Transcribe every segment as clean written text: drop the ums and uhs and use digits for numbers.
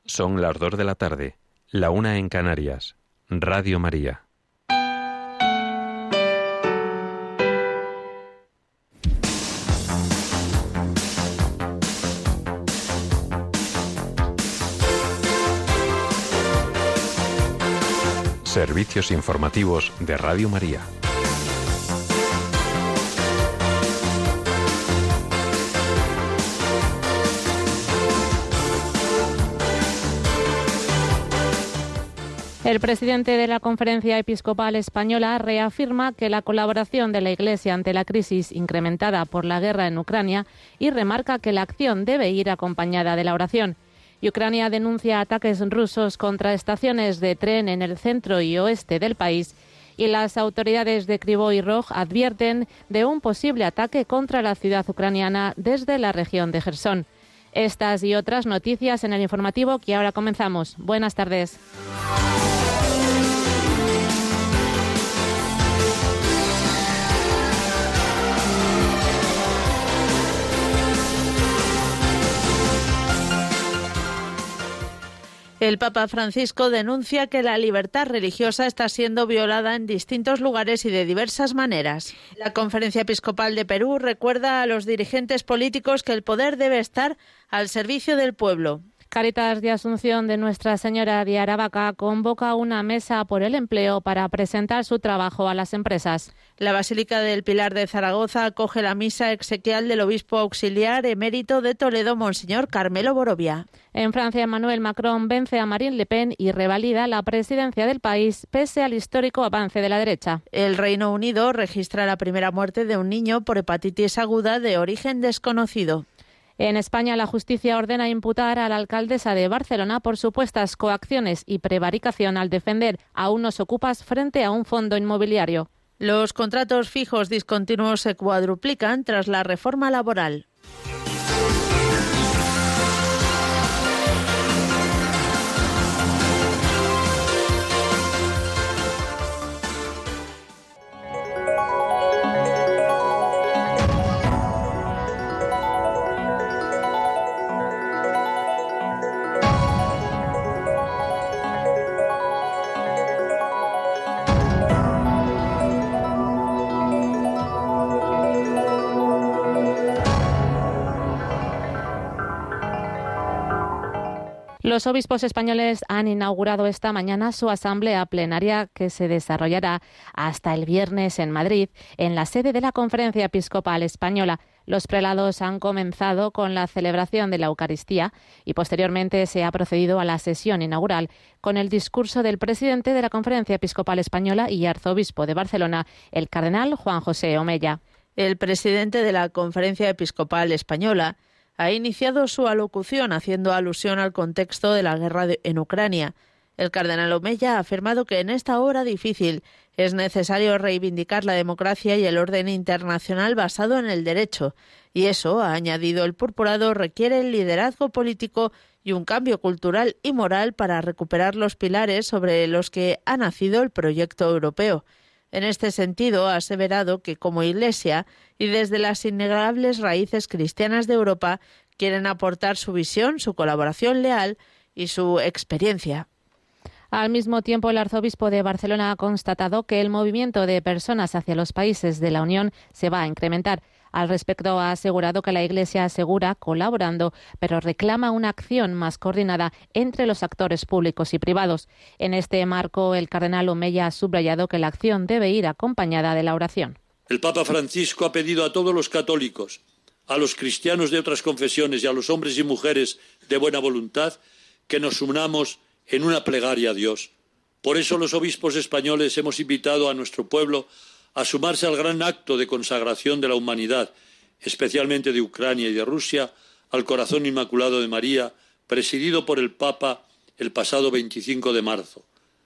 Son las 2 de la tarde, la 1 en Canarias. Radio María. Servicios informativos de Radio María. El presidente de la Conferencia Episcopal Española reafirma que la colaboración de la Iglesia ante la crisis incrementada por la guerra en Ucrania y remarca que la acción debe ir acompañada de la oración. Ucrania denuncia ataques rusos contra estaciones de tren en el centro y oeste del país y las autoridades de Kryvyi Rog advierten de un posible ataque contra la ciudad ucraniana desde la región de Jersón. Estas y otras noticias en el informativo que ahora comenzamos. Buenas tardes. El Papa Francisco denuncia que la libertad religiosa está siendo violada en distintos lugares y de diversas maneras. La Conferencia Episcopal de Perú recuerda a los dirigentes políticos que el poder debe estar al servicio del pueblo. Cáritas de Asunción de Nuestra Señora de Aravaca convoca una mesa por el empleo para presentar su trabajo a las empresas. La Basílica del Pilar de Zaragoza acoge la misa exequial del obispo auxiliar emérito de Toledo, Monseñor Carmelo Borovia. En Francia, Emmanuel Macron vence a Marine Le Pen y revalida la presidencia del país pese al histórico avance de la derecha. El Reino Unido registra la primera muerte de un niño por hepatitis aguda de origen desconocido. En España, la justicia ordena imputar a la alcaldesa de Barcelona por supuestas coacciones y prevaricación al defender a unos ocupas frente a un fondo inmobiliario. Los contratos fijos discontinuos se cuadruplican tras la reforma laboral. Los obispos españoles han inaugurado esta mañana su asamblea plenaria que se desarrollará hasta el viernes en Madrid, en la sede de la Conferencia Episcopal Española. Los prelados han comenzado con la celebración de la Eucaristía y posteriormente se ha procedido a la sesión inaugural con el discurso del presidente de la Conferencia Episcopal Española y arzobispo de Barcelona, el cardenal Juan José Omella. El presidente de la Conferencia Episcopal Española ha iniciado su alocución haciendo alusión al contexto de la guerra en Ucrania. El cardenal Omella ha afirmado que en esta hora difícil es necesario reivindicar la democracia y el orden internacional basado en el derecho, y eso, ha añadido el purpurado, requiere el liderazgo político y un cambio cultural y moral para recuperar los pilares sobre los que ha nacido el proyecto europeo. En este sentido, ha aseverado que como Iglesia y desde las innegociables raíces cristianas de Europa quieren aportar su visión, su colaboración leal y su experiencia. Al mismo tiempo, el arzobispo de Barcelona ha constatado que el movimiento de personas hacia los países de la Unión se va a incrementar. Al respecto, ha asegurado que la Iglesia asegura colaborando, pero reclama una acción más coordinada entre los actores públicos y privados. En este marco, el cardenal Omella ha subrayado que la acción debe ir acompañada de la oración. El Papa Francisco ha pedido a todos los católicos, a los cristianos de otras confesiones y a los hombres y mujeres de buena voluntad que nos unamos en una plegaria a Dios. Por eso los obispos españoles hemos invitado a nuestro pueblo a sumarse al gran acto de consagración de la humanidad, especialmente de Ucrania y de Rusia, al Corazón Inmaculado de María, presidido por el Papa el pasado 25 de marzo.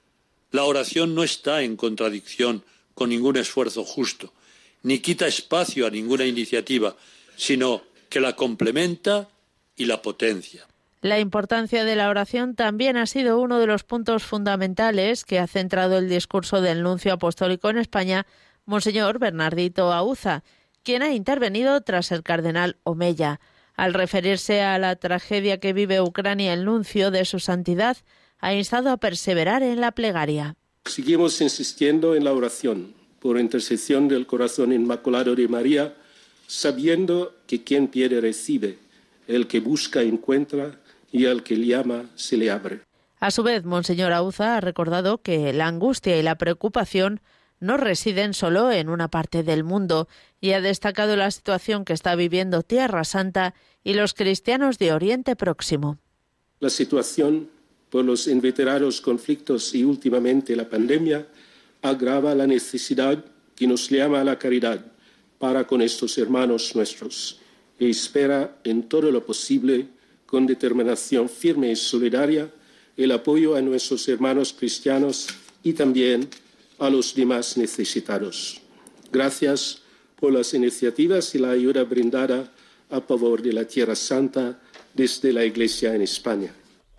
La oración no está en contradicción con ningún esfuerzo justo, ni quita espacio a ninguna iniciativa, sino que la complementa y la potencia. La importancia de la oración también ha sido uno de los puntos fundamentales que ha centrado el discurso del nuncio apostólico en España, Monseñor Bernardito Auza, quien ha intervenido tras el cardenal Omella. Al referirse a la tragedia que vive Ucrania, el nuncio de su santidad ha instado a perseverar en la plegaria. Seguimos insistiendo en la oración por intercesión del corazón inmaculado de María, sabiendo que quien pide recibe, el que busca encuentra y al que llama se le abre. A su vez, Monseñor Auza ha recordado que la angustia y la preocupación no residen solo en una parte del mundo y ha destacado la situación que está viviendo Tierra Santa y los cristianos de Oriente Próximo. La situación por los inveterados conflictos y últimamente la pandemia agrava la necesidad que nos llama a la caridad para con estos hermanos nuestros y espera en todo lo posible, con determinación firme y solidaria, el apoyo a nuestros hermanos cristianos y también a los demás necesitados. Gracias por las iniciativas y la ayuda brindada a favor de la Tierra Santa desde la Iglesia en España.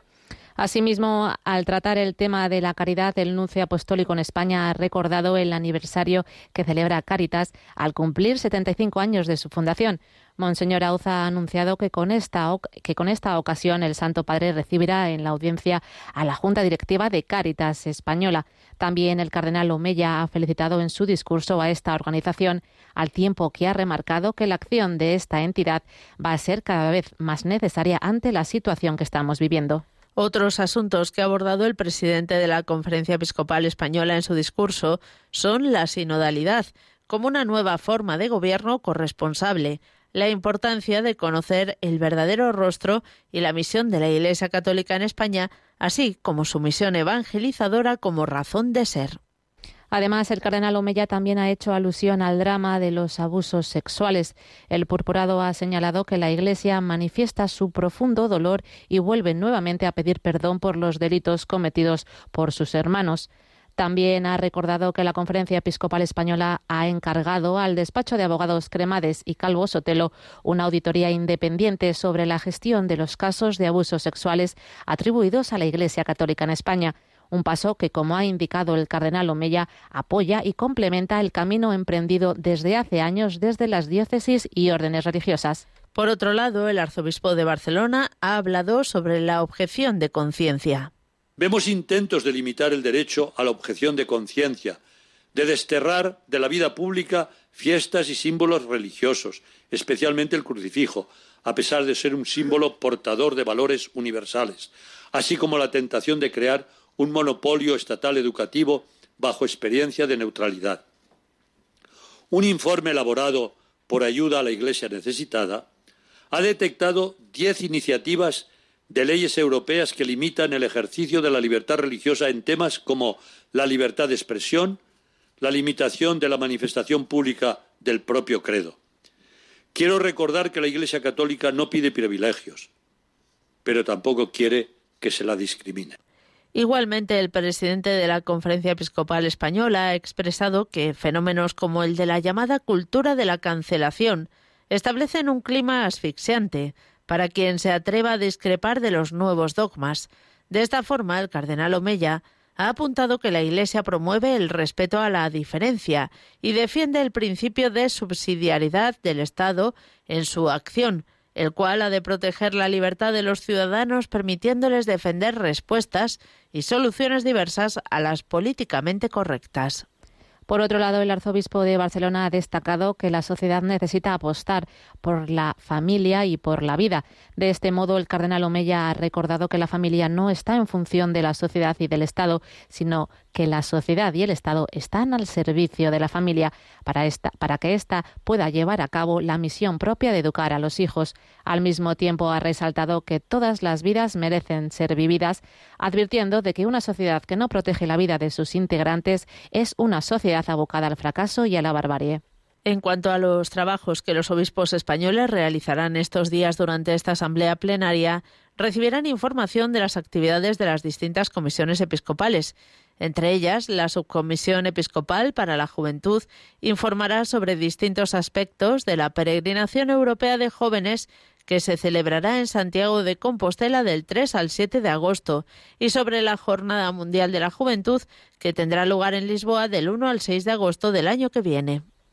Asimismo, al tratar el tema de la caridad, el nuncio apostólico en España ha recordado el aniversario que celebra Cáritas al cumplir 75 años de su fundación. Monseñor Auza ha anunciado que con esta ocasión el Santo Padre recibirá en la audiencia a la Junta Directiva de Cáritas Española. También el cardenal Omeya ha felicitado en su discurso a esta organización, al tiempo que ha remarcado que la acción de esta entidad va a ser cada vez más necesaria ante la situación que estamos viviendo. Otros asuntos que ha abordado el presidente de la Conferencia Episcopal Española en su discurso son la sinodalidad, como una nueva forma de gobierno corresponsable, la importancia de conocer el verdadero rostro y la misión de la Iglesia Católica en España, así como su misión evangelizadora como razón de ser. Además, el cardenal Omeya también ha hecho alusión al drama de los abusos sexuales. El purpurado ha señalado que la Iglesia manifiesta su profundo dolor y vuelve nuevamente a pedir perdón por los delitos cometidos por sus hermanos. También ha recordado que la Conferencia Episcopal Española ha encargado al despacho de abogados Cremades y Calvo Sotelo una auditoría independiente sobre la gestión de los casos de abusos sexuales atribuidos a la Iglesia Católica en España. Un paso que, como ha indicado el cardenal Omeya, apoya y complementa el camino emprendido desde hace años desde las diócesis y órdenes religiosas. Por otro lado, el arzobispo de Barcelona ha hablado sobre la objeción de conciencia. Vemos intentos de limitar el derecho a la objeción de conciencia, de desterrar de la vida pública fiestas y símbolos religiosos, especialmente el crucifijo, a pesar de ser un símbolo portador de valores universales, así como la tentación de crear un monopolio estatal educativo bajo experiencia de neutralidad. Un informe elaborado por Ayuda a la Iglesia Necesitada ha detectado 10 iniciativas de leyes europeas que limitan el ejercicio de la libertad religiosa en temas como la libertad de expresión, la limitación de la manifestación pública del propio credo. Quiero recordar que la Iglesia Católica no pide privilegios, pero tampoco quiere que se la discrimine. Igualmente, el presidente de la Conferencia Episcopal Española ha expresado que fenómenos como el de la llamada cultura de la cancelación establecen un clima asfixiante para quien se atreva a discrepar de los nuevos dogmas. De esta forma, el cardenal Omeya ha apuntado que la Iglesia promueve el respeto a la diferencia y defiende el principio de subsidiariedad del Estado en su acción, el cual ha de proteger la libertad de los ciudadanos permitiéndoles defender respuestas y soluciones diversas a las políticamente correctas. Por otro lado, el arzobispo de Barcelona ha destacado que la sociedad necesita apostar por la familia y por la vida. De este modo, el cardenal Omeya ha recordado que la familia no está en función de la sociedad y del Estado, sino que la sociedad y el Estado están al servicio de la familia para que ésta pueda llevar a cabo la misión propia de educar a los hijos. Al mismo tiempo, ha resaltado que todas las vidas merecen ser vividas, advirtiendo de que una sociedad que no protege la vida de sus integrantes es una sociedad abocada al fracaso y a la barbarie. En cuanto a los trabajos que los obispos españoles realizarán estos días durante esta asamblea plenaria, recibirán información de las actividades de las distintas comisiones episcopales. Entre ellas, la Subcomisión Episcopal para la Juventud informará sobre distintos aspectos de la peregrinación europea de jóvenes que se celebrará en Santiago de Compostela del 3 al 7 de agosto y sobre la Jornada Mundial de la Juventud que tendrá lugar en Lisboa del 1 al 6 de agosto del año que viene.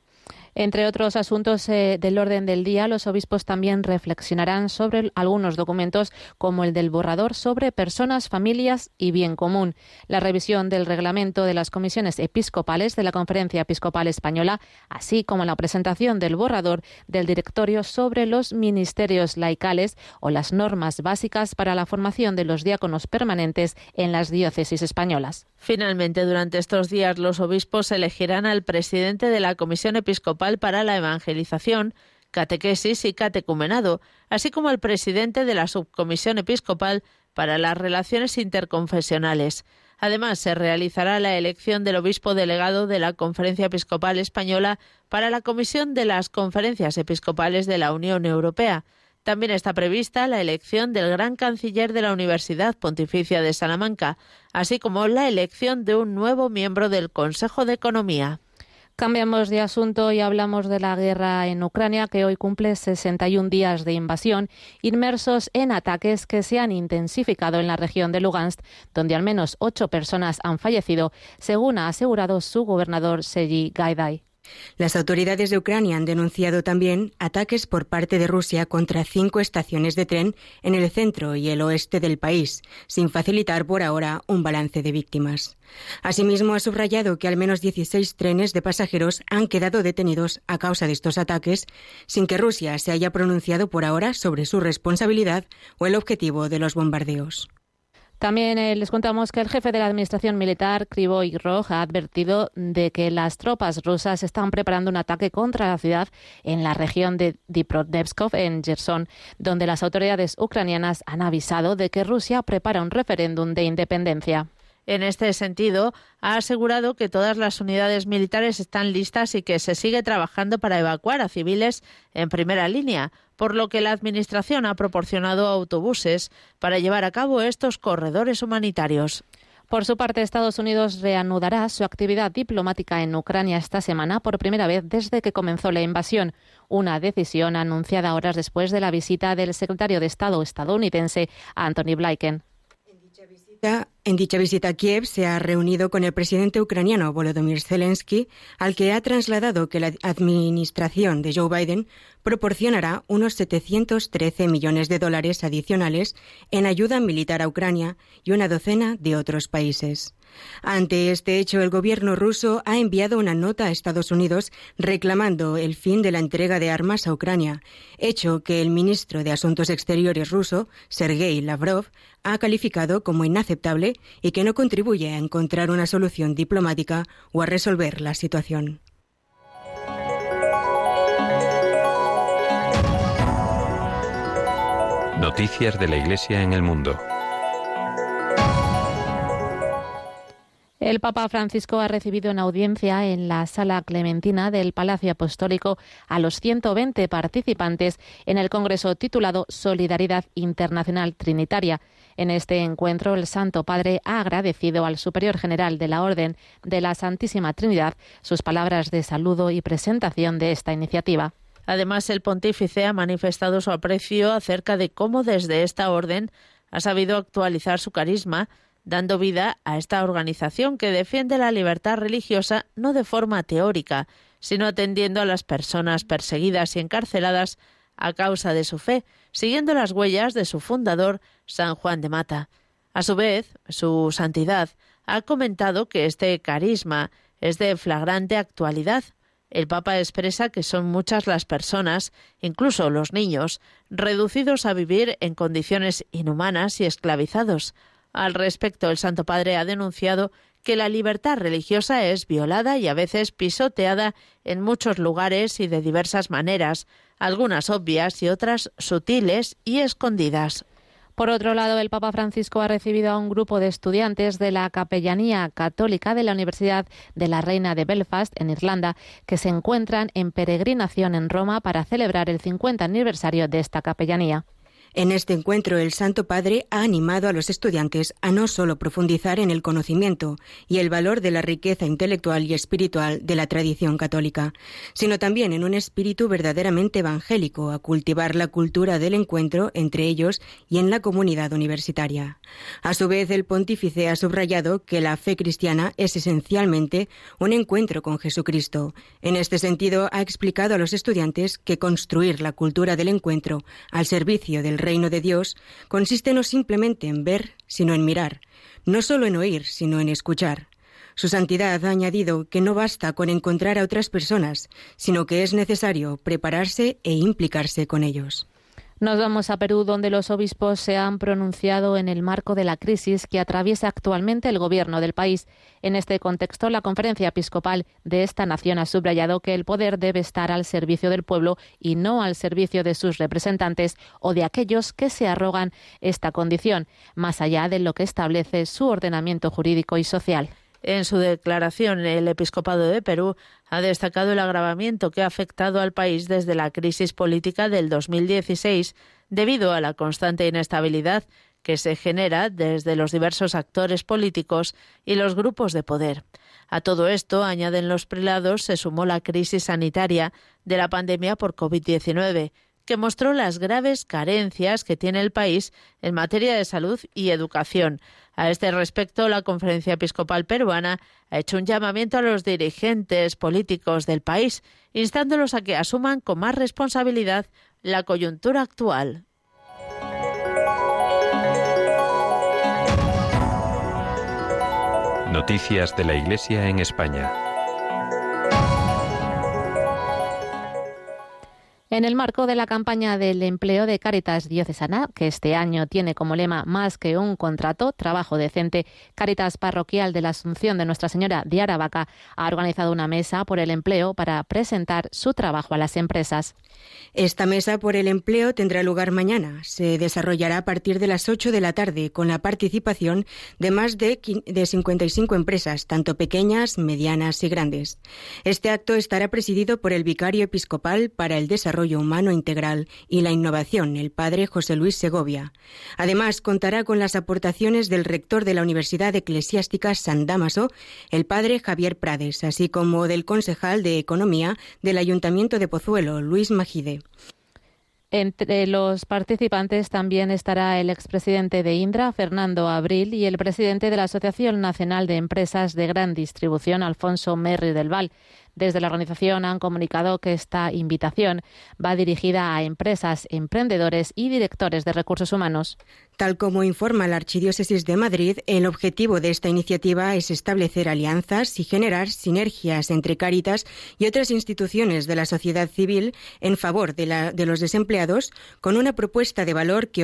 Entre otros asuntos del orden del día, los obispos también reflexionarán sobre algunos documentos como el del borrador sobre personas, familias y bien común, la revisión del reglamento de las comisiones episcopales de la Conferencia Episcopal Española, así como la presentación del borrador del directorio sobre los ministerios laicales o las normas básicas para la formación de los diáconos permanentes en las diócesis españolas. Finalmente, durante estos días, los obispos elegirán al presidente de la Comisión Episcopal para la Evangelización, Catequesis y Catecumenado, así como al presidente de la Subcomisión Episcopal para las Relaciones Interconfesionales. Además, se realizará la elección del obispo delegado de la Conferencia Episcopal Española para la Comisión de las Conferencias Episcopales de la Unión Europea. También está prevista la elección del gran canciller de la Universidad Pontificia de Salamanca, así como la elección de un nuevo miembro del Consejo de Economía. Cambiamos de asunto y hablamos de la guerra en Ucrania, que hoy cumple 61 días de invasión, inmersos en ataques que se han intensificado en la región de Lugansk, donde al menos 8 personas han fallecido, según ha asegurado su gobernador Serhiy Gaidai. Las autoridades de Ucrania han denunciado también ataques por parte de Rusia contra 5 estaciones de tren en el centro y el oeste del país, sin facilitar por ahora un balance de víctimas. Asimismo, ha subrayado que al menos 16 trenes de pasajeros han quedado detenidos a causa de estos ataques, sin que Rusia se haya pronunciado por ahora sobre su responsabilidad o el objetivo de los bombardeos. También les contamos que el jefe de la administración militar, Krivoi Rog, ha advertido de que las tropas rusas están preparando un ataque contra la ciudad en la región de Dnipropetrovsk, en Gerson, donde las autoridades ucranianas han avisado de que Rusia prepara un referéndum de independencia. En este sentido, ha asegurado que todas las unidades militares están listas y que se sigue trabajando para evacuar a civiles en primera línea, por lo que la Administración ha proporcionado autobuses para llevar a cabo estos corredores humanitarios. Por su parte, Estados Unidos reanudará su actividad diplomática en Ucrania esta semana por primera vez desde que comenzó la invasión, una decisión anunciada horas después de la visita del secretario de Estado estadounidense Antony Blinken. En dicha visita, Kiev se ha reunido con el presidente ucraniano Volodymyr Zelensky, al que ha trasladado que la administración de Joe Biden proporcionará unos 713 millones de dólares adicionales en ayuda militar a Ucrania y una docena de otros países. Ante este hecho, el gobierno ruso ha enviado una nota a Estados Unidos reclamando el fin de la entrega de armas a Ucrania, hecho que el ministro de Asuntos Exteriores ruso, Sergei Lavrov, ha calificado como inaceptable y que no contribuye a encontrar una solución diplomática o a resolver la situación. Noticias de la Iglesia en el mundo. El Papa Francisco ha recibido en audiencia en la Sala Clementina del Palacio Apostólico a los 120 participantes en el congreso titulado Solidaridad Internacional Trinitaria. En este encuentro, el Santo Padre ha agradecido al Superior General de la Orden de la Santísima Trinidad sus palabras de saludo y presentación de esta iniciativa. Además, el pontífice ha manifestado su aprecio acerca de cómo desde esta orden ha sabido actualizar su carisma, dando vida a esta organización que defiende la libertad religiosa no de forma teórica, sino atendiendo a las personas perseguidas y encarceladas a causa de su fe, siguiendo las huellas de su fundador, San Juan de Mata. A su vez, su santidad ha comentado que este carisma es de flagrante actualidad. El Papa expresa que son muchas las personas, incluso los niños, reducidos a vivir en condiciones inhumanas y esclavizados. Al respecto, el Santo Padre ha denunciado que la libertad religiosa es violada y a veces pisoteada en muchos lugares y de diversas maneras, algunas obvias y otras sutiles y escondidas. Por otro lado, el Papa Francisco ha recibido a un grupo de estudiantes de la Capellanía Católica de la Universidad de la Reina de Belfast, en Irlanda, que se encuentran en peregrinación en Roma para celebrar el 50 aniversario de esta capellanía. En este encuentro, el Santo Padre ha animado a los estudiantes a no solo profundizar en el conocimiento y el valor de la riqueza intelectual y espiritual de la tradición católica, sino también en un espíritu verdaderamente evangélico, a cultivar la cultura del encuentro entre ellos y en la comunidad universitaria. A su vez, el pontífice ha subrayado que la fe cristiana es esencialmente un encuentro con Jesucristo. En este sentido, ha explicado a los estudiantes que construir la cultura del encuentro al servicio del reino de Dios consiste no simplemente en ver, sino en mirar, no solo en oír, sino en escuchar. Su Santidad ha añadido que no basta con encontrar a otras personas, sino que es necesario prepararse e implicarse con ellos. Nos vamos a Perú, donde los obispos se han pronunciado en el marco de la crisis que atraviesa actualmente el gobierno del país. En este contexto, la Conferencia Episcopal de esta nación ha subrayado que el poder debe estar al servicio del pueblo y no al servicio de sus representantes o de aquellos que se arrogan esta condición, más allá de lo que establece su ordenamiento jurídico y social. En su declaración, el Episcopado de Perú ha destacado el agravamiento que ha afectado al país desde la crisis política del 2016 debido a la constante inestabilidad que se genera desde los diversos actores políticos y los grupos de poder. A todo esto, añaden los prelados, se sumó la crisis sanitaria de la pandemia por COVID-19, que mostró las graves carencias que tiene el país en materia de salud y educación. A este respecto, la Conferencia Episcopal Peruana ha hecho un llamamiento a los dirigentes políticos del país, instándolos a que asuman con más responsabilidad la coyuntura actual. Noticias de la Iglesia en España. En el marco de la campaña del empleo de Cáritas Diocesana, que este año tiene como lema más que un contrato, trabajo decente, Cáritas Parroquial de la Asunción de Nuestra Señora de Aravaca ha organizado una mesa por el empleo para presentar su trabajo a las empresas. Esta mesa por el empleo tendrá lugar mañana. Se desarrollará a partir de las 8 de la tarde con la participación de más de 55 empresas, tanto pequeñas, medianas y grandes. Este acto estará presidido por el vicario episcopal para el desarrollo humano integral y la innovación, el padre José Luis Segovia. Además, contará con las aportaciones del rector de la Universidad Eclesiástica San Dámaso, el padre Javier Prades, así como del concejal de Economía del Ayuntamiento de Pozuelo, Luis Magide. Entre los participantes también estará el expresidente de Indra, Fernando Abril, y el presidente de la Asociación Nacional de Empresas de Gran Distribución, Alfonso Merri del Val. Desde la organización han comunicado que esta invitación va dirigida a empresas, emprendedores y directores de recursos humanos. Tal como informa la Archidiócesis de Madrid, el objetivo de esta iniciativa es establecer alianzas y generar sinergias entre Cáritas y otras instituciones de la sociedad civil en favor de los desempleados, con una propuesta de valor que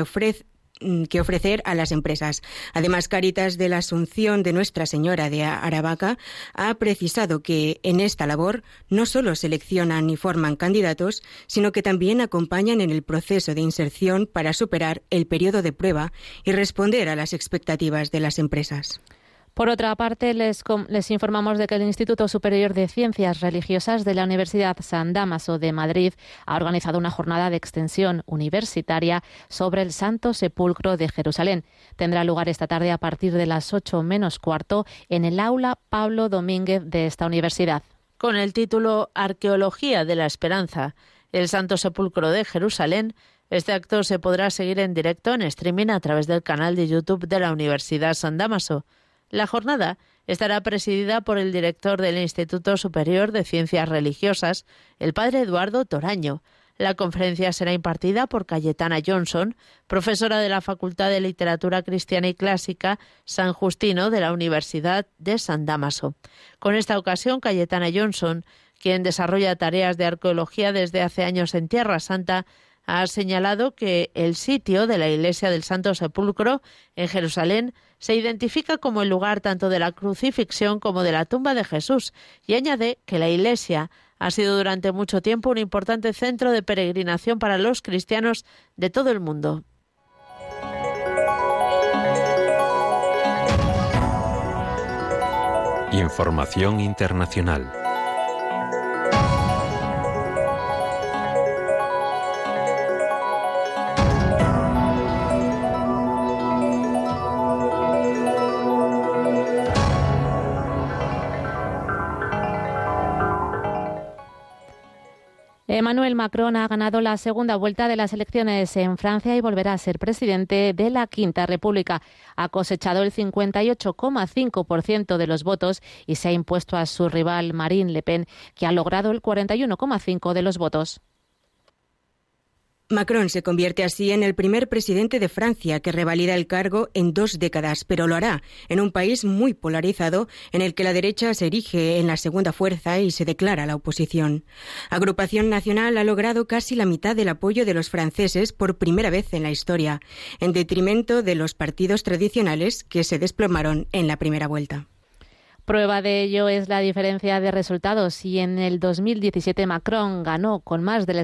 ofrecer a las empresas. Además, Cáritas de la Asunción de Nuestra Señora de Aravaca ha precisado que en esta labor no solo seleccionan y forman candidatos, sino que también acompañan en el proceso de inserción para superar el periodo de prueba y responder a las expectativas de las empresas. Por otra parte, les informamos de que el Instituto Superior de Ciencias Religiosas de la Universidad San Dámaso de Madrid ha organizado una jornada de extensión universitaria sobre el Santo Sepulcro de Jerusalén. Tendrá lugar esta tarde a partir de las 8 menos cuarto en el aula Pablo Domínguez de esta universidad. Con el título Arqueología de la Esperanza, el Santo Sepulcro de Jerusalén, este acto se podrá seguir en directo en streaming a través del canal de YouTube de la Universidad San Dámaso. La jornada estará presidida por el director del Instituto Superior de Ciencias Religiosas, el padre Eduardo Toraño. La conferencia será impartida por Cayetana Johnson, profesora de la Facultad de Literatura Cristiana y Clásica San Justino de la Universidad de San Dámaso. Con esta ocasión, Cayetana Johnson, quien desarrolla tareas de arqueología desde hace años en Tierra Santa, ha señalado que el sitio de la Iglesia del Santo Sepulcro en Jerusalén se identifica como el lugar tanto de la crucifixión como de la tumba de Jesús, y añade que la Iglesia ha sido durante mucho tiempo un importante centro de peregrinación para los cristianos de todo el mundo. Información internacional. Emmanuel Macron ha ganado la segunda vuelta de las elecciones en Francia y volverá a ser presidente de la Quinta República. Ha cosechado el 58,5% de los votos y se ha impuesto a su rival Marine Le Pen, que ha logrado el 41,5% de los votos. Macron se convierte así en el primer presidente de Francia que revalida el cargo en 2 décadas, pero lo hará en un país muy polarizado en el que la derecha se erige en la segunda fuerza y se declara la oposición. Agrupación Nacional ha logrado casi la mitad del apoyo de los franceses por primera vez en la historia, en detrimento de los partidos tradicionales que se desplomaron en la primera vuelta. Prueba de ello es la diferencia de resultados. Y en el 2017 Macron ganó con más del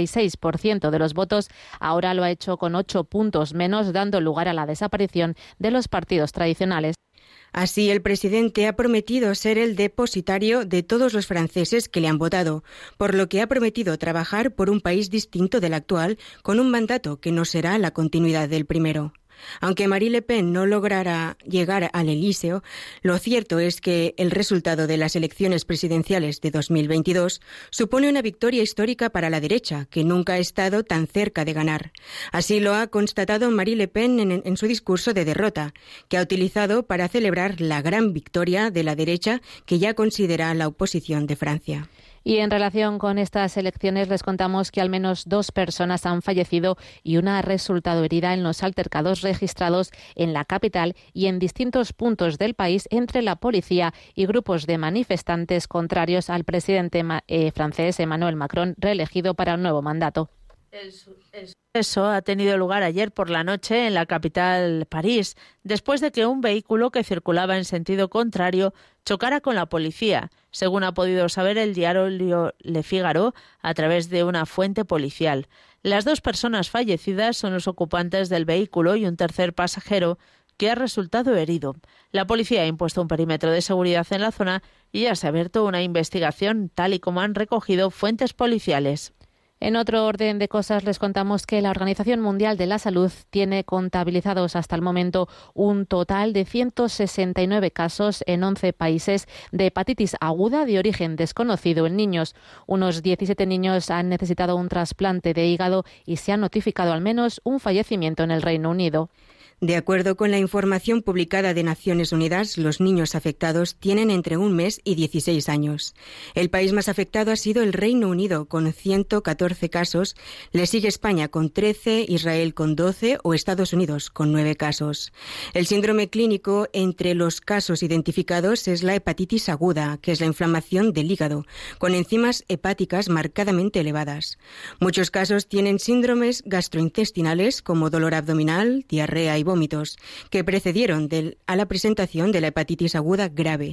66% de los votos, ahora lo ha hecho con 8 puntos menos, dando lugar a la desaparición de los partidos tradicionales. Así, el presidente ha prometido ser el depositario de todos los franceses que le han votado, por lo que ha prometido trabajar por un país distinto del actual, con un mandato que no será la continuidad del primero. Aunque Marine Le Pen no logrará llegar al Elíseo, lo cierto es que el resultado de las elecciones presidenciales de 2022 supone una victoria histórica para la derecha, que nunca ha estado tan cerca de ganar. Así lo ha constatado Marine Le Pen en su discurso de derrota, que ha utilizado para celebrar la gran victoria de la derecha que ya considera la oposición de Francia. Y en relación con estas elecciones les contamos que al menos 2 personas han fallecido y una ha resultado herida en los altercados registrados en la capital y en distintos puntos del país entre la policía y grupos de manifestantes contrarios al presidente francés Emmanuel Macron, reelegido para un nuevo mandato. El suceso ha tenido lugar ayer por la noche en la capital, París, después de que un vehículo que circulaba en sentido contrario chocara con la policía, según ha podido saber el diario Le Figaro a través de una fuente policial. Las 2 personas fallecidas son los ocupantes del vehículo y un tercer pasajero que ha resultado herido. La policía ha impuesto un perímetro de seguridad en la zona y ya se ha abierto una investigación, tal y como han recogido fuentes policiales. En otro orden de cosas, les contamos que la Organización Mundial de la Salud tiene contabilizados hasta el momento un total de 169 casos en 11 países de hepatitis aguda de origen desconocido en niños. Unos 17 niños han necesitado un trasplante de hígado y se ha notificado al menos un fallecimiento en el Reino Unido. De acuerdo con la información publicada de Naciones Unidas, los niños afectados tienen entre 1 mes y 16 años. El país más afectado ha sido el Reino Unido, con 114 casos. Le sigue España con 13, Israel con 12 o Estados Unidos con 9 casos. El síndrome clínico entre los casos identificados es la hepatitis aguda, que es la inflamación del hígado, con enzimas hepáticas marcadamente elevadas. Muchos casos tienen síndromes gastrointestinales como dolor abdominal, diarrea y vómitos, que precedieron a la presentación de la hepatitis aguda grave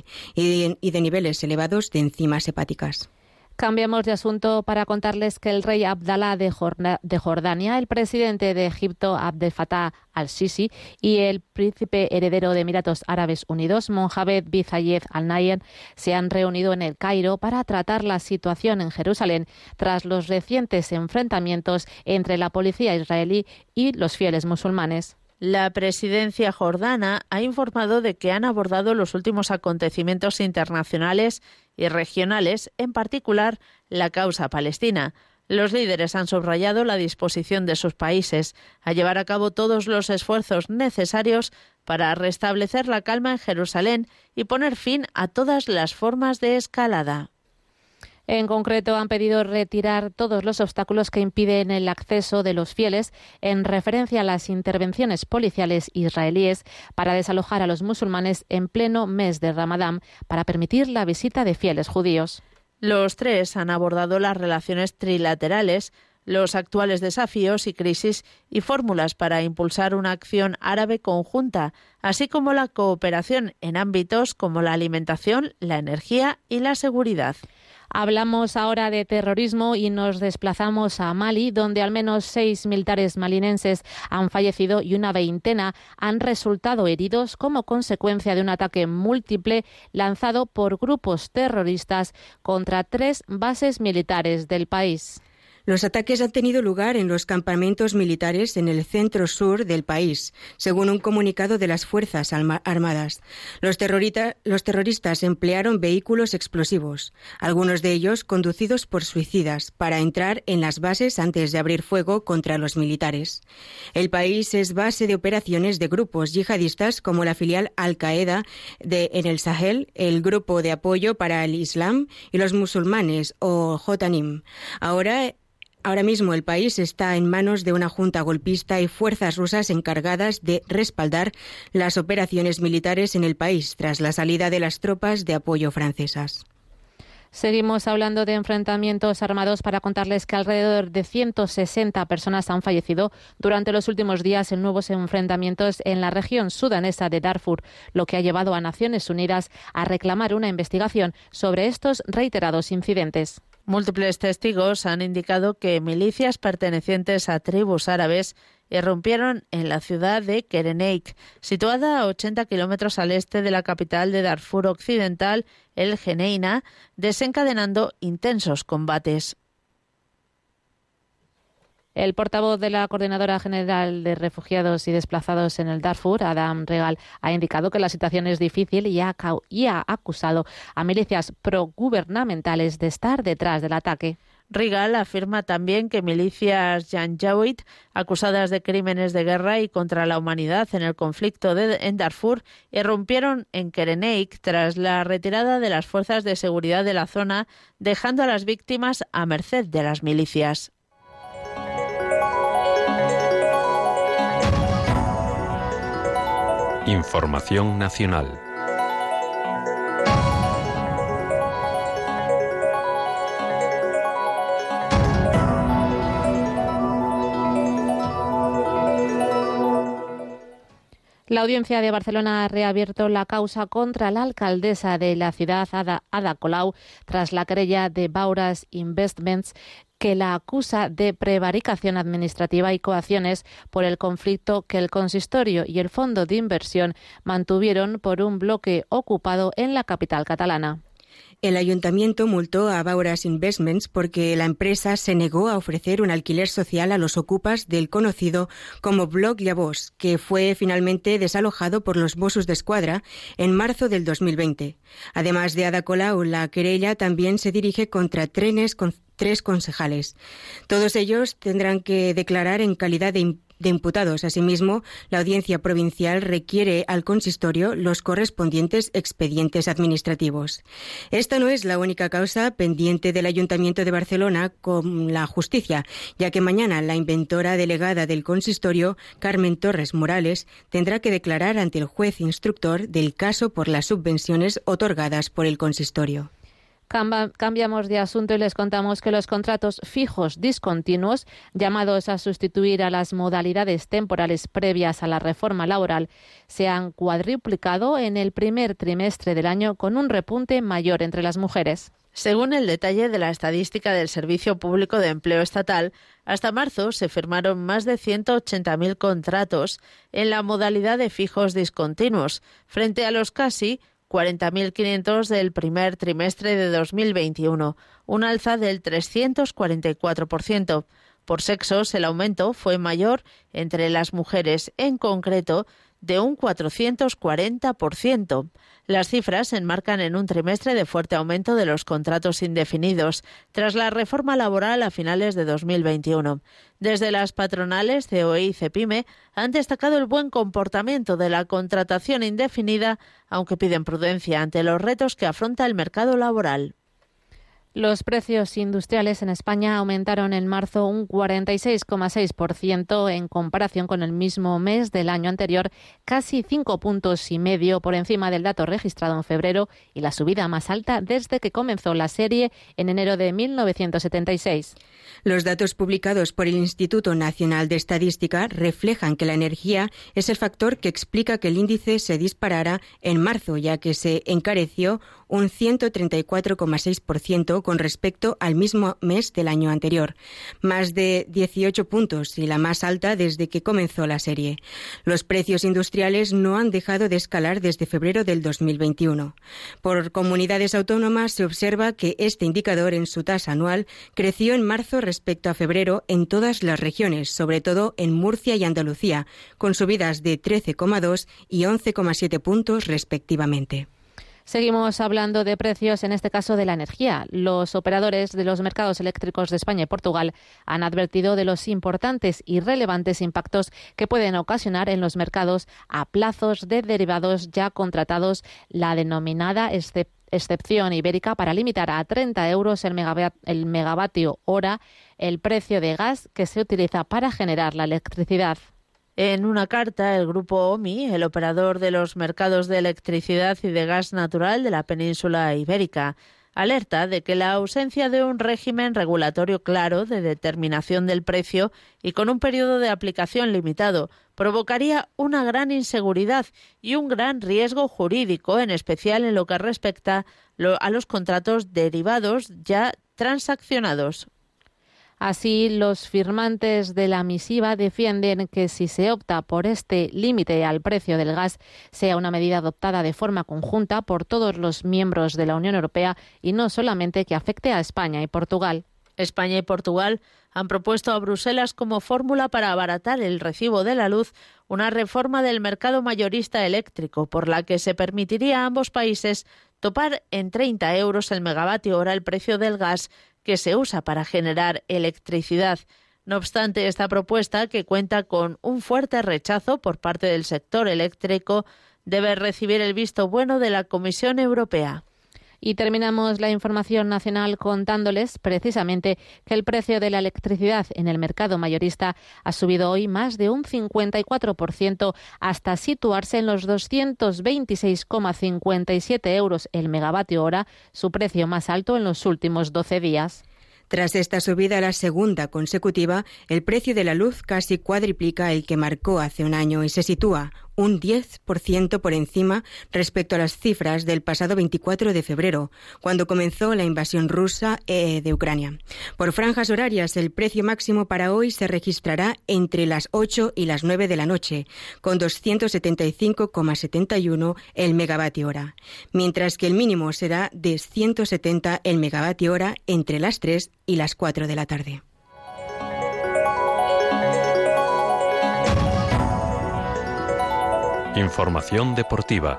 y de niveles elevados de enzimas hepáticas. Cambiamos de asunto para contarles que el rey Abdalá de Jordania, el presidente de Egipto Abdel Fattah al-Sisi y el príncipe heredero de Emiratos Árabes Unidos, Mohammed bin Zayed Al Nahyan, se han reunido en el Cairo para tratar la situación en Jerusalén tras los recientes enfrentamientos entre la policía israelí y los fieles musulmanes. La presidencia jordana ha informado de que han abordado los últimos acontecimientos internacionales y regionales, en particular la causa palestina. Los líderes han subrayado la disposición de sus países a llevar a cabo todos los esfuerzos necesarios para restablecer la calma en Jerusalén y poner fin a todas las formas de escalada. En concreto, han pedido retirar todos los obstáculos que impiden el acceso de los fieles en referencia a las intervenciones policiales israelíes para desalojar a los musulmanes en pleno mes de Ramadán para permitir la visita de fieles judíos. Los 3 han abordado las relaciones trilaterales, los actuales desafíos y crisis y fórmulas para impulsar una acción árabe conjunta, así como la cooperación en ámbitos como la alimentación, la energía y la seguridad. Hablamos ahora de terrorismo y nos desplazamos a Mali, donde al menos 6 militares malinenses han fallecido y una veintena han resultado heridos como consecuencia de un ataque múltiple lanzado por grupos terroristas contra 3 bases militares del país. Los ataques han tenido lugar en los campamentos militares en el centro-sur del país, según un comunicado de las Fuerzas Armadas. Los terroristas emplearon vehículos explosivos, algunos de ellos conducidos por suicidas, para entrar en las bases antes de abrir fuego contra los militares. El país es base de operaciones de grupos yihadistas como la filial Al-Qaeda en el Sahel, el Grupo de Apoyo para el Islam y los Musulmanes, o Jotanim. Ahora mismo el país está en manos de una junta golpista y fuerzas rusas encargadas de respaldar las operaciones militares en el país tras la salida de las tropas de apoyo francesas. Seguimos hablando de enfrentamientos armados para contarles que alrededor de 160 personas han fallecido durante los últimos días en nuevos enfrentamientos en la región sudanesa de Darfur, lo que ha llevado a Naciones Unidas a reclamar una investigación sobre estos reiterados incidentes. Múltiples testigos han indicado que milicias pertenecientes a tribus árabes irrumpieron en la ciudad de Kereneik, situada a 80 kilómetros al este de la capital de Darfur Occidental, el Geneina, desencadenando intensos combates. El portavoz de la Coordinadora General de Refugiados y Desplazados en el Darfur, Adam Regal, ha indicado que la situación es difícil y ha acusado a milicias progubernamentales de estar detrás del ataque. Regal afirma también que milicias Janjaweed, acusadas de crímenes de guerra y contra la humanidad en el conflicto en Darfur, irrumpieron en Kereneik tras la retirada de las fuerzas de seguridad de la zona, dejando a las víctimas a merced de las milicias. Información nacional. La Audiencia de Barcelona ha reabierto la causa contra la alcaldesa de la ciudad, Ada Colau, tras la querella de Bauras Investments, que la acusa de prevaricación administrativa y coacciones por el conflicto que el consistorio y el fondo de inversión mantuvieron por un bloque ocupado en la capital catalana. El ayuntamiento multó a Bauras Investments porque la empresa se negó a ofrecer un alquiler social a los ocupas del conocido como Bloc Llavors, que fue finalmente desalojado por los Mossos d'Esquadra en marzo del 2020. Además de Ada Colau, la querella también se dirige contra tres concejales. Todos ellos tendrán que declarar en calidad de imputados. Asimismo, la Audiencia Provincial requiere al consistorio los correspondientes expedientes administrativos. Esta no es la única causa pendiente del Ayuntamiento de Barcelona con la justicia, ya que mañana la inventora delegada del consistorio, Carmen Torres Morales, tendrá que declarar ante el juez instructor del caso por las subvenciones otorgadas por el consistorio. Cambiamos de asunto y les contamos que los contratos fijos discontinuos, llamados a sustituir a las modalidades temporales previas a la reforma laboral, se han cuadruplicado en el primer trimestre del año, con un repunte mayor entre las mujeres. Según el detalle de la estadística del Servicio Público de Empleo Estatal, hasta marzo se firmaron más de 180.000 contratos en la modalidad de fijos discontinuos, frente a los casi 40.500 del primer trimestre de 2021, un alza del 344%. Por sexos, el aumento fue mayor entre las mujeres, en concreto, de un 440%. Las cifras se enmarcan en un trimestre de fuerte aumento de los contratos indefinidos, tras la reforma laboral a finales de 2021. Desde las patronales COE y CEPIME han destacado el buen comportamiento de la contratación indefinida, aunque piden prudencia ante los retos que afronta el mercado laboral. Los precios industriales en España aumentaron en marzo un 46,6% en comparación con el mismo mes del año anterior, casi 5,5 puntos por encima del dato registrado en febrero y la subida más alta desde que comenzó la serie en enero de 1976. Los datos publicados por el Instituto Nacional de Estadística reflejan que la energía es el factor que explica que el índice se disparara en marzo, ya que se encareció un 134,6% con respecto al mismo mes del año anterior, más de 18 puntos y la más alta desde que comenzó la serie. Los precios industriales no han dejado de escalar desde febrero del 2021. Por comunidades autónomas se observa que este indicador en su tasa anual creció en marzo respecto a febrero en todas las regiones, sobre todo en Murcia y Andalucía, con subidas de 13,2 y 11,7 puntos respectivamente. Seguimos hablando de precios, en este caso de la energía. Los operadores de los mercados eléctricos de España y Portugal han advertido de los importantes y relevantes impactos que pueden ocasionar en los mercados a plazos de derivados ya contratados, la denominada excepción ibérica, para limitar a 30 euros el megavatio hora el precio de gas que se utiliza para generar la electricidad. En una carta, el grupo OMI, el operador de los mercados de electricidad y de gas natural de la península ibérica, alerta de que la ausencia de un régimen regulatorio claro de determinación del precio y con un periodo de aplicación limitado provocaría una gran inseguridad y un gran riesgo jurídico, en especial en lo que respecta a los contratos derivados ya transaccionados. Así, los firmantes de la misiva defienden que si se opta por este límite al precio del gas, sea una medida adoptada de forma conjunta por todos los miembros de la Unión Europea y no solamente que afecte a España y Portugal. España y Portugal han propuesto a Bruselas como fórmula para abaratar el recibo de la luz una reforma del mercado mayorista eléctrico, por la que se permitiría a ambos países topar en 30 euros el megavatio hora el precio del gas que se usa para generar electricidad. No obstante, esta propuesta, que cuenta con un fuerte rechazo por parte del sector eléctrico, debe recibir el visto bueno de la Comisión Europea. Y terminamos la información nacional contándoles precisamente que el precio de la electricidad en el mercado mayorista ha subido hoy más de un 54% hasta situarse en los 226,57 euros el megavatio hora, su precio más alto en los últimos 12 días. Tras esta subida, la segunda consecutiva, el precio de la luz casi cuadriplica el que marcó hace un año y se sitúa un 10% por encima respecto a las cifras del pasado 24 de febrero, cuando comenzó la invasión rusa de Ucrania. Por franjas horarias, el precio máximo para hoy se registrará entre las 8 y las 9 de la noche, con 275,71 el megavatio hora, mientras que el mínimo será de 170 el megavatio hora entre las 3 y las 4 de la tarde. Información deportiva.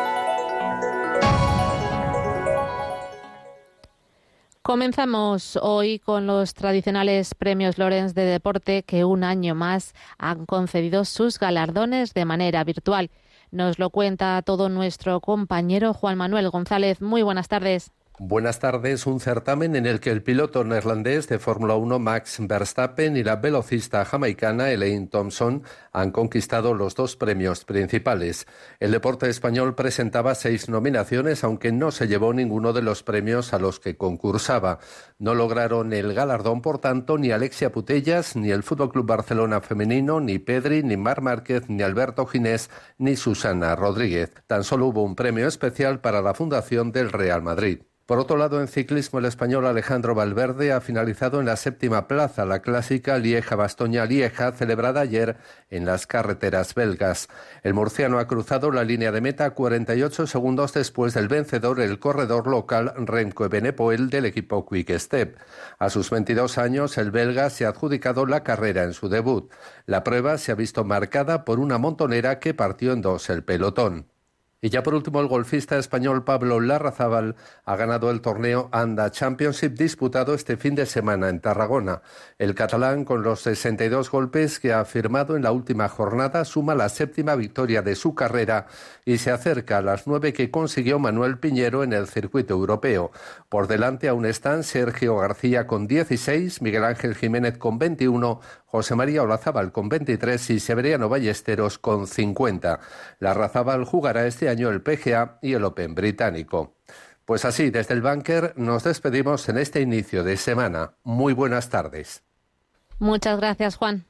Comenzamos hoy con los tradicionales premios Lorenz de deporte que un año más han concedido sus galardones de manera virtual. Nos lo cuenta todo nuestro compañero Juan Manuel González. Muy buenas tardes. Buenas tardes. Un certamen en el que el piloto neerlandés de Fórmula 1 Max Verstappen y la velocista jamaicana Elaine Thompson han conquistado los dos premios principales. El deporte español presentaba 6 nominaciones, aunque no se llevó ninguno de los premios a los que concursaba. No lograron el galardón, por tanto, ni Alexia Putellas, ni el FC Barcelona femenino, ni Pedri, ni Marc Márquez, ni Alberto Ginés, ni Susana Rodríguez. Tan solo hubo un premio especial para la Fundación del Real Madrid. Por otro lado, en ciclismo, el español Alejandro Valverde ha finalizado en la 7ª plaza, la clásica Lieja-Bastoña-Lieja, celebrada ayer en las carreteras belgas. El murciano ha cruzado la línea de meta 48 segundos después del vencedor, el corredor local Remco Evenepoel del equipo Quick Step. A sus 22 años, el belga se ha adjudicado la carrera en su debut. La prueba se ha visto marcada por una montonera que partió en dos el pelotón. Y ya por último, el golfista español Pablo Larrazábal ha ganado el torneo Anda Championship disputado este fin de semana en Tarragona. El catalán, con los 62 golpes que ha firmado en la última jornada, suma la 7ª victoria de su carrera y se acerca a las 9 que consiguió Manuel Piñero en el circuito europeo. Por delante aún están Sergio García con 16, Miguel Ángel Jiménez con 21, José María Olazábal con 23 y Severiano Ballesteros con 50. Larrazábal jugará este año el PGA y el Open británico. Pues así, desde el búnker nos despedimos en este inicio de semana. Muy buenas tardes. Muchas gracias, Juan.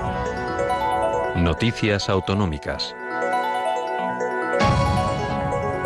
Noticias autonómicas.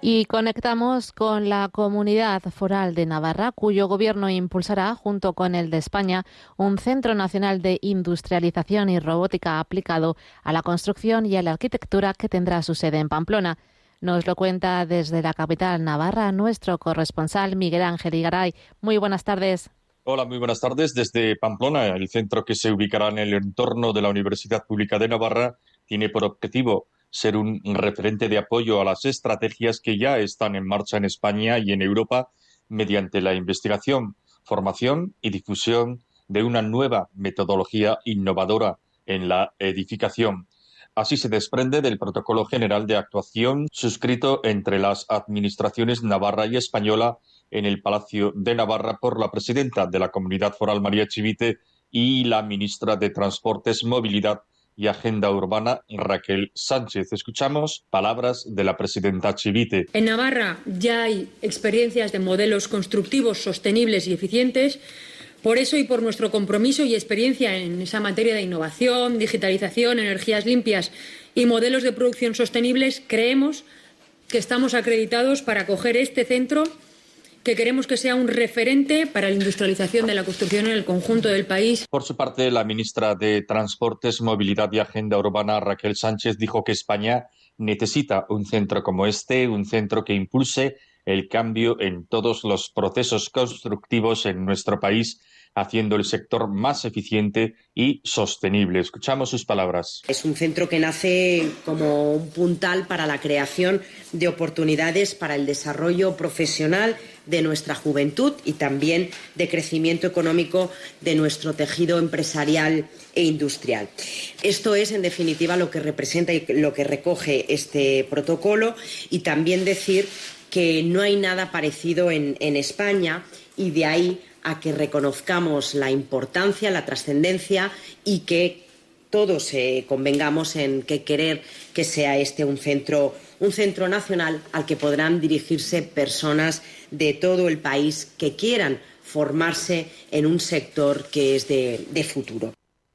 Y conectamos con la Comunidad Foral de Navarra, cuyo gobierno impulsará, junto con el de España, un Centro Nacional de Industrialización y Robótica aplicado a la construcción y a la arquitectura que tendrá su sede en Pamplona. Nos lo cuenta desde la capital navarra nuestro corresponsal Miguel Ángel Igaray. Muy buenas tardes. Hola, muy buenas tardes. Desde Pamplona, el centro que se ubicará en el entorno de la Universidad Pública de Navarra tiene por objetivo ser un referente de apoyo a las estrategias que ya están en marcha en España y en Europa mediante la investigación, formación y difusión de una nueva metodología innovadora en la edificación. Así se desprende del Protocolo General de Actuación suscrito entre las administraciones navarra y española en el Palacio de Navarra por la presidenta de la Comunidad Foral, María Chivite, y la ministra de Transportes, Movilidad y Agenda Urbana, Raquel Sánchez. Escuchamos palabras de la presidenta Chivite. En Navarra ya hay experiencias de modelos constructivos sostenibles y eficientes. Por eso y por nuestro compromiso y experiencia en esa materia de innovación, digitalización, energías limpias y modelos de producción sostenibles, creemos que estamos acreditados para acoger este centro, que queremos que sea un referente para la industrialización de la construcción en el conjunto del país. Por su parte, la ministra de Transportes, Movilidad y Agenda Urbana, Raquel Sánchez, dijo que España necesita un centro como este, un centro que impulse el cambio en todos los procesos constructivos en nuestro país, haciendo el sector más eficiente y sostenible. Escuchamos sus palabras. Es un centro que nace como un puntal para la creación de oportunidades para el desarrollo profesional de nuestra juventud y también de crecimiento económico de nuestro tejido empresarial e industrial. Esto es, en definitiva, lo que representa y lo que recoge este protocolo, y también decir que no hay nada parecido en España, y de ahí a que reconozcamos la importancia, la trascendencia, y que todos convengamos en que querer que sea este un centro nacional al que podrán dirigirse personas de todo el país que quieran formarse en un sector que es de futuro.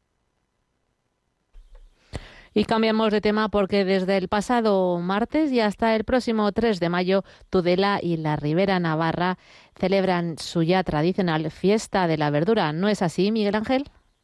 Y cambiamos de tema porque desde el pasado martes y hasta el próximo 3 de mayo, Tudela y la Ribera Navarra celebran su ya tradicional Fiesta de la Verdura. ¿No es así, Miguel Ángel?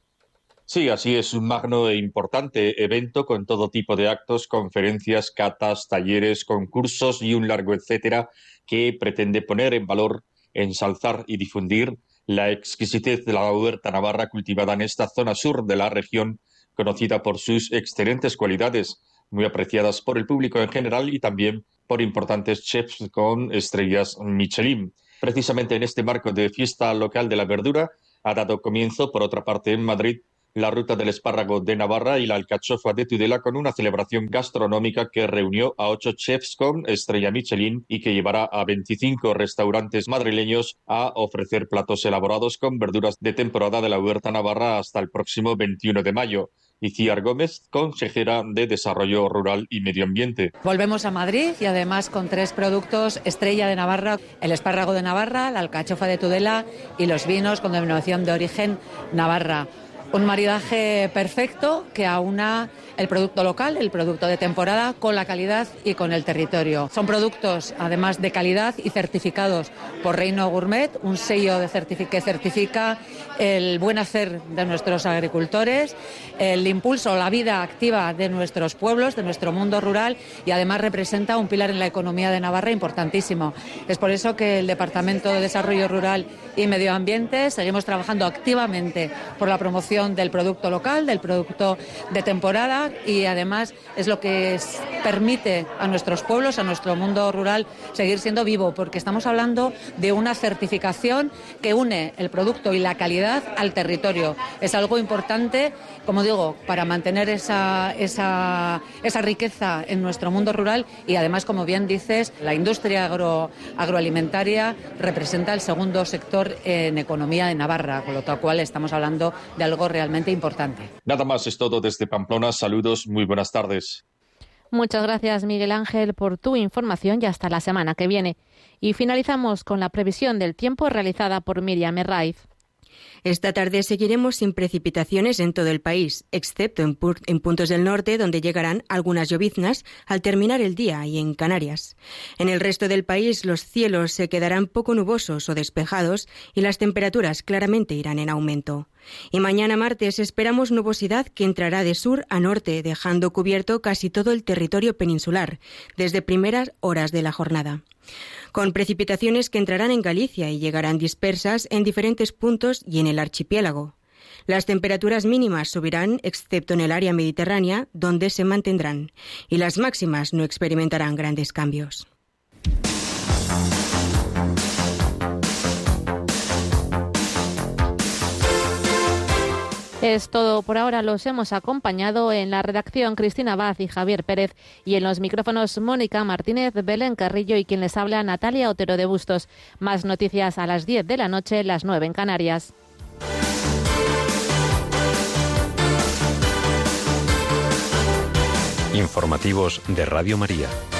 Sí, así es, un magno e importante evento con todo tipo de actos, conferencias, catas, talleres, concursos y un largo etcétera que pretende poner en valor, ensalzar y difundir la exquisitez de la huerta navarra cultivada en esta zona sur de la región, conocida por sus excelentes cualidades, muy apreciadas por el público en general y también por importantes chefs con estrellas Michelin. Precisamente en este marco de Fiesta Local de la Verdura ha dado comienzo, por otra parte, en Madrid, la Ruta del Espárrago de Navarra y la Alcachofa de Tudela, con una celebración gastronómica que reunió a 8 chefs con estrella Michelin y que llevará a 25 restaurantes madrileños a ofrecer platos elaborados con verduras de temporada de la huerta navarra hasta el próximo 21 de mayo. Iciar Gómez, consejera de Desarrollo Rural y Medio Ambiente. Volvemos a Madrid y además con 3 productos estrella de Navarra: el espárrago de Navarra, la alcachofa de Tudela y los vinos con denominación de origen Navarra. Un maridaje perfecto que aúna el producto local, el producto de temporada, con la calidad y con el territorio. Son productos, además, de calidad y certificados por Reino Gourmet, un sello que certifica el buen hacer de nuestros agricultores, el impulso, la vida activa de nuestros pueblos, de nuestro mundo rural, y además representa un pilar en la economía de Navarra importantísimo. Es por eso que el Departamento de Desarrollo Rural y Medio Ambiente seguimos trabajando activamente por la promoción del producto local, del producto de temporada, y además es lo que permite a nuestros pueblos, a nuestro mundo rural, seguir siendo vivo, porque estamos hablando de una certificación que une el producto y la calidad al territorio. Es algo importante, como digo, para mantener esa riqueza en nuestro mundo rural, y además, como bien dices, la industria agroalimentaria representa el segundo sector en economía de Navarra, con lo cual estamos hablando de algo realmente importante. Nada más, es todo desde Pamplona. Saludos, muy buenas tardes. Muchas gracias, Miguel Ángel, por tu información y hasta la semana que viene. Y finalizamos con la previsión del tiempo realizada por Miriam Herraiz. Esta tarde seguiremos sin precipitaciones en todo el país, excepto en puntos del norte, donde llegarán algunas lloviznas al terminar el día, y en Canarias. En el resto del país los cielos se quedarán poco nubosos o despejados y las temperaturas claramente irán en aumento. Y mañana martes esperamos nubosidad que entrará de sur a norte, dejando cubierto casi todo el territorio peninsular, desde primeras horas de la jornada, con precipitaciones que entrarán en Galicia y llegarán dispersas en diferentes puntos y en el archipiélago. Las temperaturas mínimas subirán, excepto en el área mediterránea, donde se mantendrán, y las máximas no experimentarán grandes cambios. Es todo por ahora. Los hemos acompañado en la redacción Cristina Abad y Javier Pérez, y en los micrófonos Mónica Martínez, Belén Carrillo y quien les habla Natalia Otero de Bustos. Más noticias a las 10 de la noche, las 9 en Canarias. Informativos de Radio María.